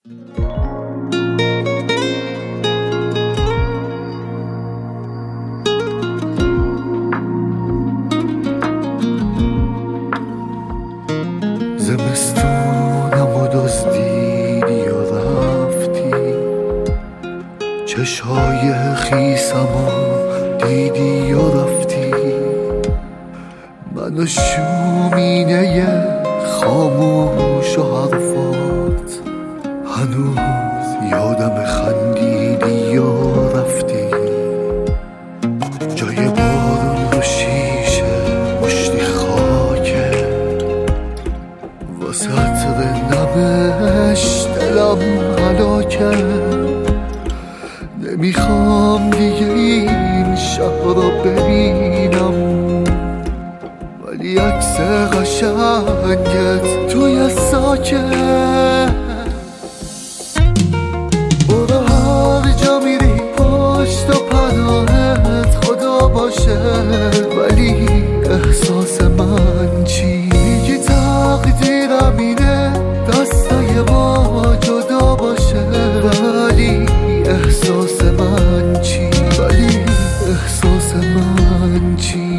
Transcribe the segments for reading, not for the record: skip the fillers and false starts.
زمستونم و دزدیدی و رفتی، چشای خیسم و دیدی و رفتی، من و شومینه خاموش و حرفات هنوز یادم خندیدی و رفتی. جای بارون رو شیشه مشتی خاکه، واسه عطر نمش دلم هلاکه. نمیخوام دیگه این شهر رو ببینم، ولی عکس قشنگت توی ساکه. برو هر جا میری پشت و پناهت خدا باشه، ولی احساس من چی؟ میگی تقدیرم اینه دستای ما جدا باشه، ولی احساس من چی؟ ولی احساس من چی؟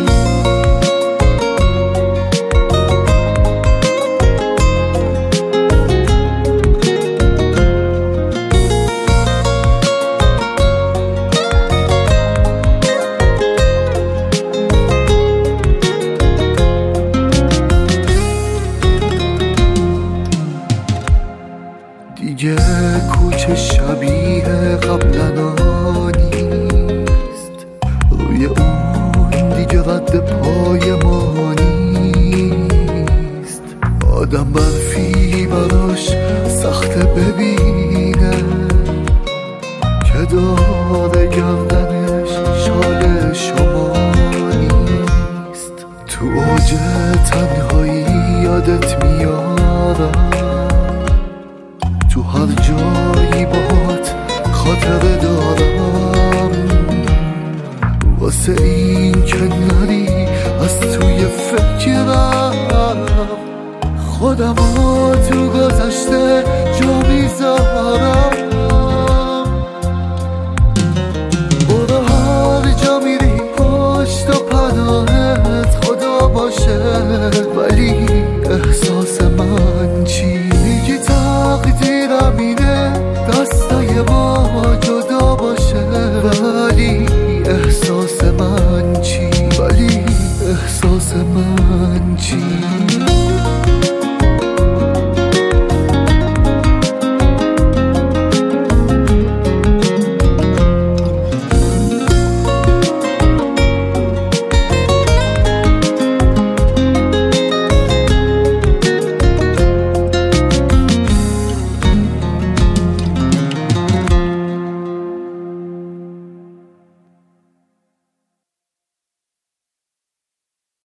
دیگه کوچه شبیه قبلنا نیست، روی اون دیگه رد پای ما نیست. آدم برفی براش سخته ببینه که داره گردنش شال شما نیست. تو اوج تنهایی یادت میارم، تو هر جایی باهات خاطره دارم، واسه این که نری از توی فکرم خودم